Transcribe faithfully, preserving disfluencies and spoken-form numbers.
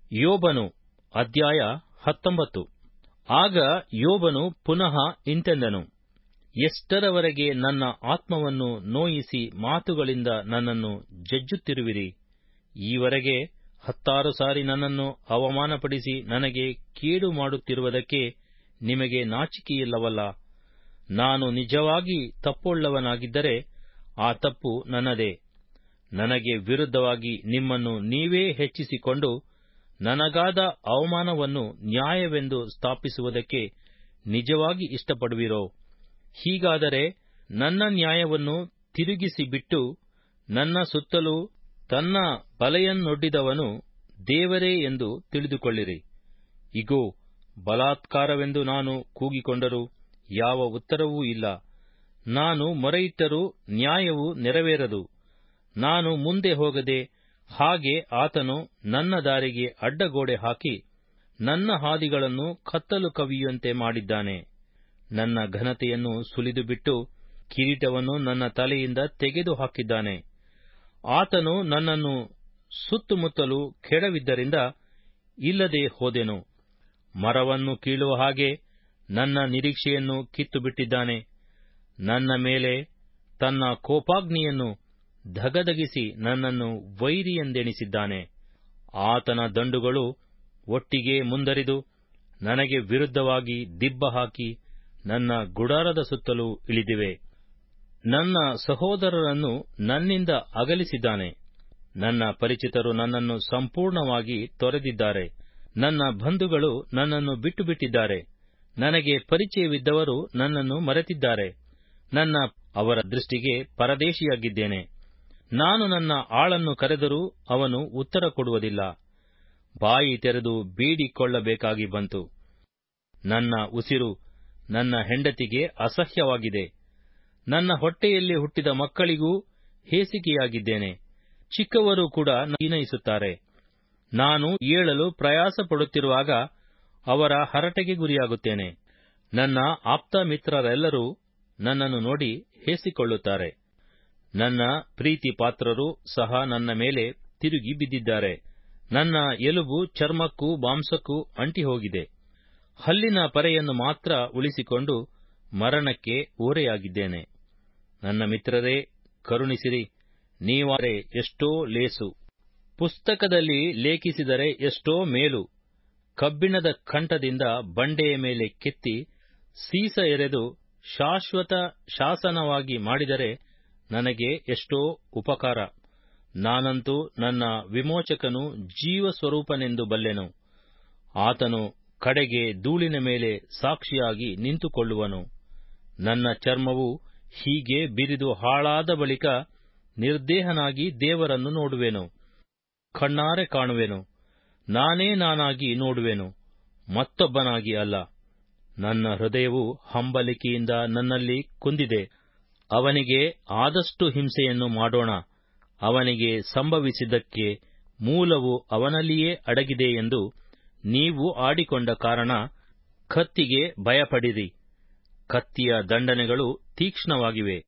ಯೋಬನು ಅಧ್ಯಾಯ ಹತ್ತೊಂಬತ್ತು. ಆಗ ಯೋಬನು ಪುನಃ ಇಂತೆಂದನು, ಎಷ್ಟರವರೆಗೆ ನನ್ನ ಆತ್ಮವನ್ನು ನೋಯಿಸಿ ಮಾತುಗಳಿಂದ ನನ್ನನ್ನು ಜಜ್ಜುತ್ತಿರುವಿರಿ? ಈವರೆಗೆ ಹತ್ತಾರು ಸಾರಿ ನನ್ನನ್ನು ಅವಮಾನಪಡಿಸಿ ನನಗೆ ಕೇಡು ಮಾಡುತ್ತಿರುವುದಕ್ಕೆ ನಿಮಗೆ ನಾಚಿಕೆಯಿಲ್ಲವಲ್ಲ? ನಾನು ನಿಜವಾಗಿ ತಪ್ಪುಳ್ಳವನಾಗಿದ್ದರೆ ಆ ತಪ್ಪು ನನ್ನದೇ. ನನಗೆ ವಿರುದ್ಧವಾಗಿ ನಿಮ್ಮನ್ನು ನೀವೇ ಹೆಚ್ಚಿಸಿಕೊಂಡು ನನಗಾದ ಅವಮಾನವನ್ನು ನ್ಯಾಯವೆಂದು ಸ್ಥಾಪಿಸುವುದಕ್ಕೆ ನಿಜವಾಗಿ ಇಷ್ಟಪಡುವಿರೋ? ಹೀಗಾದರೆ ನನ್ನ ನ್ಯಾಯವನ್ನು ತಿರುಗಿಸಿಬಿಟ್ಟು ನನ್ನ ಸುತ್ತಲೂ ತನ್ನ ಬಲೆಯನ್ನೊಡ್ಡಿದವನು ದೇವರೇ ಎಂದು ತಿಳಿದುಕೊಳ್ಳಿರಿ. ಇಗೋ, ಬಲಾತ್ಕಾರವೆಂದು ನಾನು ಕೂಗಿಕೊಂಡರೂ ಯಾವ ಉತ್ತರವೂ ಇಲ್ಲ. ನಾನು ಮೊರೆಯಿಟ್ಟರೂ ನ್ಯಾಯವು ನೆರವೇರದು. ನಾನು ಮುಂದೆ ಹೋಗದೆ ಹಾಗೆ ಆತನು ನನ್ನ ದಾರಿಗೆ ಅಡ್ಡಗೋಡೆ ಹಾಕಿ ನನ್ನ ಹಾದಿಗಳನ್ನು ಕತ್ತಲು ಕವಿಯುವಂತೆ ಮಾಡಿದ್ದಾನೆ. ನನ್ನ ಘನತೆಯನ್ನು ಸುಲಿದುಬಿಟ್ಟು ಕಿರೀಟವನ್ನು ನನ್ನ ತಲೆಯಿಂದ ತೆಗೆದು ಹಾಕಿದ್ದಾನೆ. ಆತನು ನನ್ನನ್ನು ಸುತ್ತುಮುತ್ತಲು ಕೆಡವಿದ್ದರಿಂದ ಇಲ್ಲದೆ ಹೋದೆನು. ಮರವನ್ನು ಕೀಳುವ ಹಾಗೆ ನನ್ನ ನಿರೀಕ್ಷೆಯನ್ನು ಕಿತ್ತುಬಿಟ್ಟಿದ್ದಾನೆ. ನನ್ನ ಮೇಲೆ ತನ್ನ ಕೋಪಾಗ್ನಿಯನ್ನು ಧಗಧಗಿಸಿ ನನ್ನನ್ನು ವೈರಿಯೆಂದೆಣಿಸಿದ್ದಾನೆ. ಆತನ ದಂಡುಗಳು ಒಟ್ಟಿಗೆ ಮುಂದರಿದು ನನಗೆ ವಿರುದ್ಧವಾಗಿ ದಿಬ್ಬ ಹಾಕಿ ನನ್ನ ಗುಡಾರದ ಸುತ್ತಲೂ ಇಳಿದಿವೆ. ನನ್ನ ಸಹೋದರರನ್ನು ನನ್ನಿಂದ ಅಗಲಿಸಿದ್ದಾನೆ. ನನ್ನ ಪರಿಚಿತರು ನನ್ನನ್ನು ಸಂಪೂರ್ಣವಾಗಿ ತೊರೆದಿದ್ದಾರೆ. ನನ್ನ ಬಂಧುಗಳು ನನ್ನನ್ನು ಬಿಟ್ಟು ಬಿಟ್ಟಿದ್ದಾರೆ. ನನಗೆ ಪರಿಚಯವಿದ್ದವರು ನನ್ನನ್ನು ಮರೆತಿದ್ದಾರೆ. ನನ್ನ ಅವರ ದೃಷ್ಟಿಗೆ ಪರದೇಶಿಯಾಗಿದ್ದೇನೆ. ನಾನು ನನ್ನ ಆಳನ್ನು ಕರೆದರೂ ಅವನು ಉತ್ತರ ಕೊಡುವುದಿಲ್ಲ. ಬಾಯಿ ತೆರೆದು ಬೇಡಿಕೊಳ್ಳಬೇಕಾಗಿ ಬಂತು. ನನ್ನ ಉಸಿರು ನನ್ನ ಹೆಂಡತಿಗೆ ಅಸಹ್ಯವಾಗಿದೆ. ನನ್ನ ಹೊಟ್ಟೆಯಲ್ಲಿ ಹುಟ್ಟಿದ ಮಕ್ಕಳಿಗೂ ಹೇಸಿಕೆಯಾಗಿದ್ದೇನೆ. ಚಿಕ್ಕವರು ಕೂಡ ಹೀನೈಸುತ್ತಾರೆ. ನಾನು ಏಳಲು ಪ್ರಯಾಸ ಪಡುತ್ತಿರುವಾಗ ಅವರ ಹರಟೆಗೆ ಗುರಿಯಾಗುತ್ತೇನೆ. ನನ್ನ ಆಪ್ತ ಮಿತ್ರರೆಲ್ಲರೂ ನನ್ನನ್ನು ನೋಡಿ ಹೇಸಿಕೊಳ್ಳುತ್ತಾರೆ. ನನ್ನ ಪ್ರೀತಿ ಪಾತ್ರರು ಸಹ ನನ್ನ ಮೇಲೆ ತಿರುಗಿ ಬಿದ್ದಿದ್ದಾರೆ. ನನ್ನ ಎಲುಬು ಚರ್ಮಕ್ಕೂ ಮಾಂಸಕ್ಕೂ ಅಂಟಿಹೋಗಿದೆ. ಹಲ್ಲಿನ ಪರೆಯನ್ನು ಮಾತ್ರ ಉಳಿಸಿಕೊಂಡು ಮರಣಕ್ಕೆ ಓರೆಯಾಗಿದ್ದೇನೆ. ನನ್ನ ಮಿತ್ರರೇ, ಕರುಣಿಸಿರಿ, ನೀವಾದರೆ ಎಷ್ಟೋ ಲೇಸು. ಪುಸ್ತಕದಲ್ಲಿ ಲೇಖಿಸಿದರೆ ಎಷ್ಟೋ ಮೇಲು. ಕಬ್ಬಿಣದ ಕಂಠದಿಂದ ಬಂಡೆಯ ಮೇಲೆ ಕೆತ್ತಿ ಸೀಸ ಎರೆದು ಶಾಶ್ವತ ಶಾಸನವಾಗಿ ಮಾಡಿದರೆ ನನಗೆ ಎಷ್ಟೋ ಉಪಕಾರ. ನಾನಂತೂ ನನ್ನ ವಿಮೋಚಕನು ಜೀವಸ್ವರೂಪನೆಂದು ಬಲ್ಲೆನು. ಆತನು ಕಡೆಗೆ ಧೂಳಿನ ಮೇಲೆ ಸಾಕ್ಷಿಯಾಗಿ ನಿಂತುಕೊಳ್ಳುವನು. ನನ್ನ ಚರ್ಮವು ಹೀಗೆ ಬಿರಿದು ಹಾಳಾದ ಬಳಿಕ ನಿರ್ದೇಹನಾಗಿ ದೇವರನ್ನು ನೋಡುವೆನು. ಕಣ್ಣಾರೆ ಕಾಣುವೆನು. ನಾನೇ ನಾನಾಗಿ ನೋಡುವೆನು, ಮತ್ತೊಬ್ಬನಾಗಿ ಅಲ್ಲ. ನನ್ನ ಹೃದಯವು ಹಂಬಲಿಕೆಯಿಂದ ನನ್ನಲ್ಲಿ ಕುಂದಿದೆ. ಅವನಿಗೆ ಆದಷ್ಟು ಹಿಂಸೆಯನ್ನು ಮಾಡೋಣ. ಅವನಿಗೆ ಸಂಭವಿಸಿದ್ದಕ್ಕೆ ಮೂಲವು ಅವನಲ್ಲಿಯೇ ಅಡಗಿದೆ ಎಂದು ನೀವು ಆಡಿಕೊಂಡ ಕಾರಣ ಕತ್ತಿಗೆ ಭಯಪಡಿರಿ. ಕತ್ತಿಯ ದಂಡನೆಗಳು ತೀಕ್ಷ್ಣವಾಗಿವೆ.